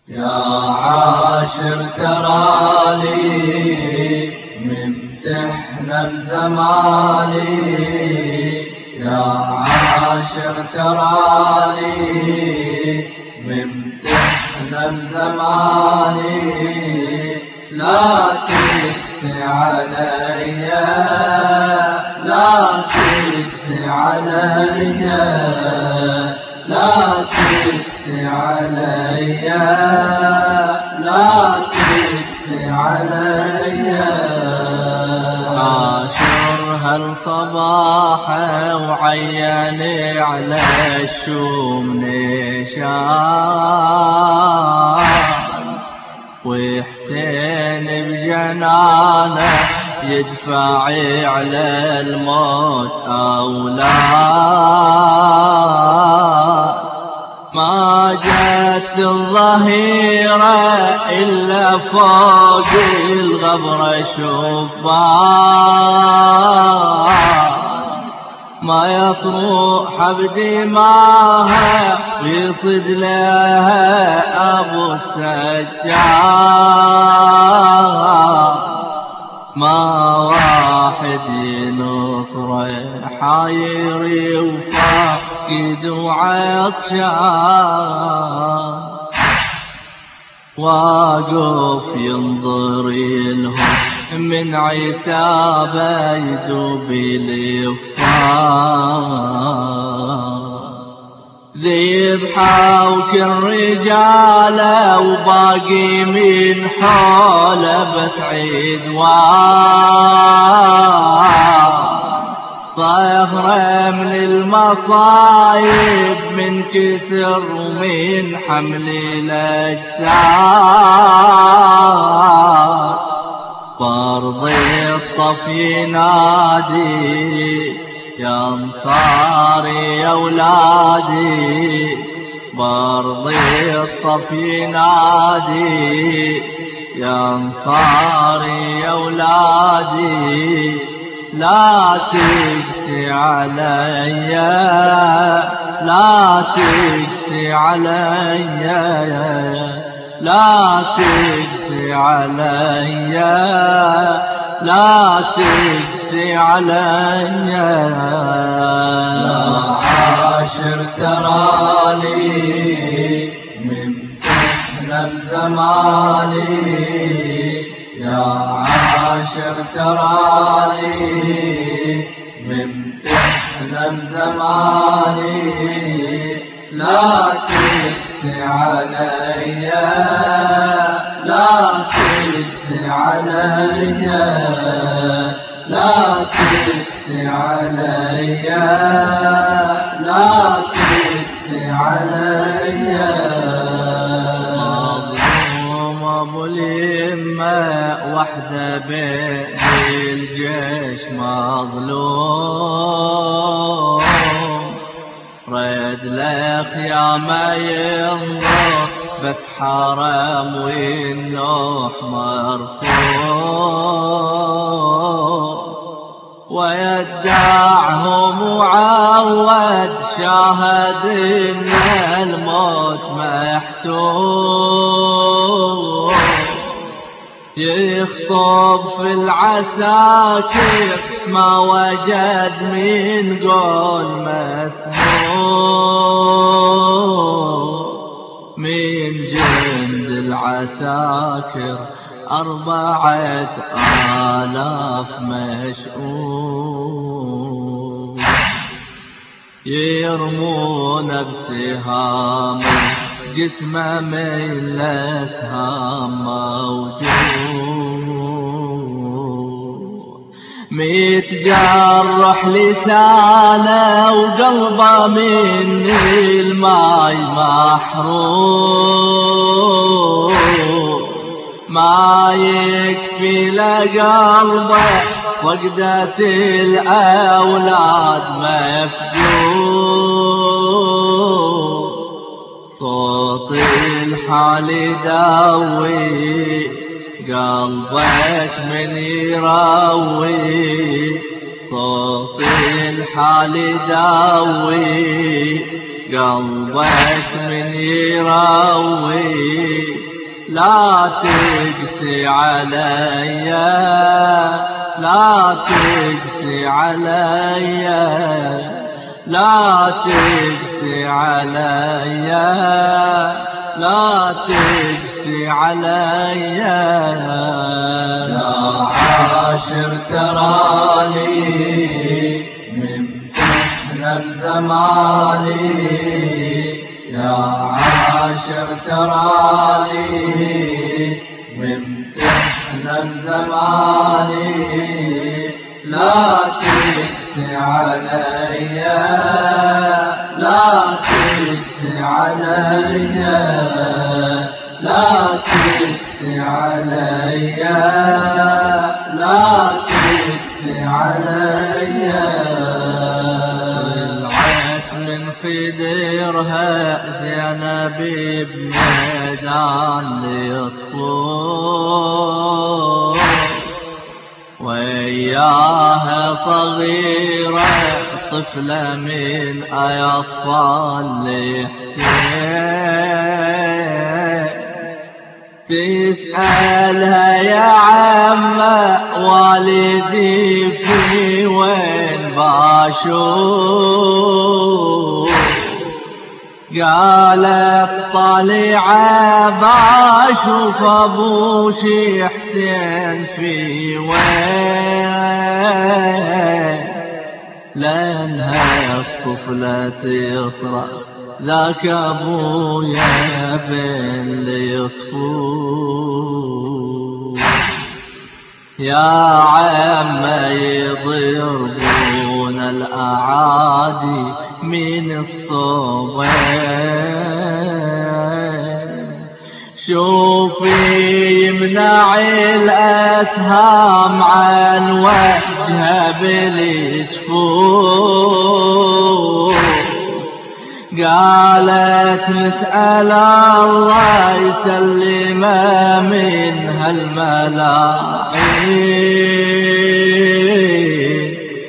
يا عاشر تراني ممتحنة بزماني، يا عاشر تراني ممتحنة بزماني، لا تكفي عليا لا تكفي عليا لا تكفي عليا لا تكفي عليا. عاشر هالصباحة وعيني على الشوم نشان، وحسين بجنانه يدفعي على الموت أولاد. ما جت الظهيرة إلا فوق الغبرة شبان، ما يطروح بدماها ويصد لها أبو السجاد. ما واحد ينصره حايري وفاقد وعطشان، واقف ينظر لهم من عتابه يذوب الإفاق. ذبحة وكل رجاله وباقي من حوله بتعيد صهرة من المصايب من كسر ومن حمل الأجساد. فرض الصف ينادي يا انصاري يا اولادي، برض الصف ينادي يا انصاري يا اولادي، لا تقسي عليا لا تقسي عليا لا تقسي عليا لا تقسي عليا. يا عاشر تراني ممتحنة بزماني، يا عاشر تراني ممتحنة بزماني، لا تقسي عليا لا تقسي عليا لا تقسي عليا لا تقسي عليا. مظلوم ابو اليمة وحده بين الجيش مظلوم، رد لخيامه ينظر بس حرام والنوح مرفوع، ويدعهم وعود شاهد ان الموت محتوم. يخطب في العساكر ما وجد من قول مسموع، من جند العساكر 4000 مشؤوم، يرمون بسهام جسمه من الأسهام موجود، متجرح لسانه وقلبه من الماي محروم، ما يكفي لقلبه وقدة الأولاد مفجوع. صوت الحال يداوي قلبك من يراوي، صوت الحال يداوي قلبك من يراوي. لا تقسي عليا لا تقسي عليا لا تقسي عليا لا تقسي عليا يا عاشر تراني من احنا بزماني يا عاشر تراني من احنا بزماني لا تقسي عليا لا تقسي عليا لا تقسي عليا لا تقسي عليا طلعت من خدرها زينب بميدان ليطفو وياها صغيرة طفلة من أطفال لحسين تسألها يا عمّا والدي في وين باشوف قالت طالعة باشوف أبوشي حسين في وين لأنها الطفلة تصرخ ذاك أبويا بين ليطفو يا عم يضربون الأعادي من الصوبين شوفي يمنع الأسهام عن وجهه بالجفوف قالت نسأل الله يسلمه من هالملاعين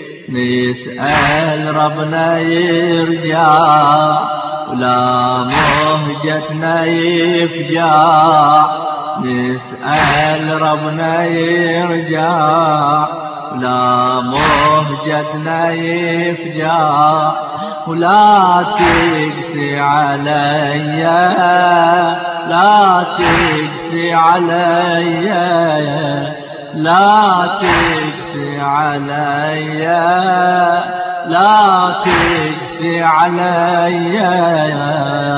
نسأل ربنا يرجع ولا مهجتنا يفجع نسأل ربنا يرجع ولا مهجتنا يفجع ولا تقسي عليا لا تقسي عليا لا تقسي عليا لا تقسي عليا يا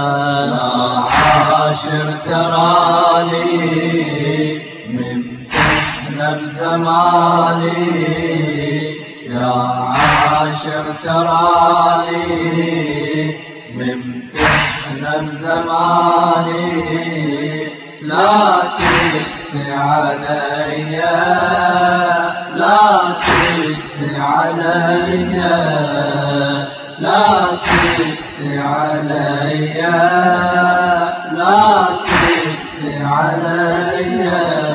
عاشر تراني من احنا بزماني يا عاشر تراني من احنا بزماني لا تقسي عليا لا تقسي عليا لا تقسي عليا لا تقسي عليا